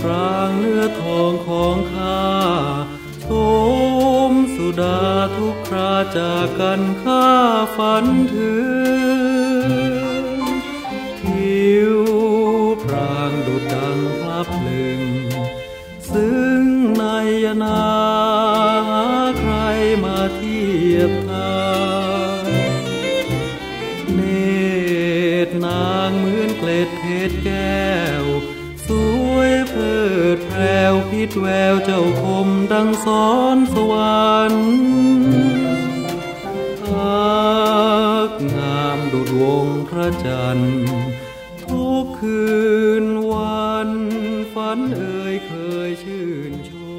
พรางเนื้อทองของข้าชมสุดาทุกคราจากกันข้าฝันถึงทิวพรางดุจดังพลับพลึงซึ่งในยนาหาใครมาเทียบทานเนตรนางเหมือนเกล็ดเพชรแก้วสวยเพลิดแพรวพิดแววเจ้าคมดังสอนสวรรค์พักงามดุจวงพระจันทร์ทุกคืนวันฝันเอ่ยเคยชื่นชม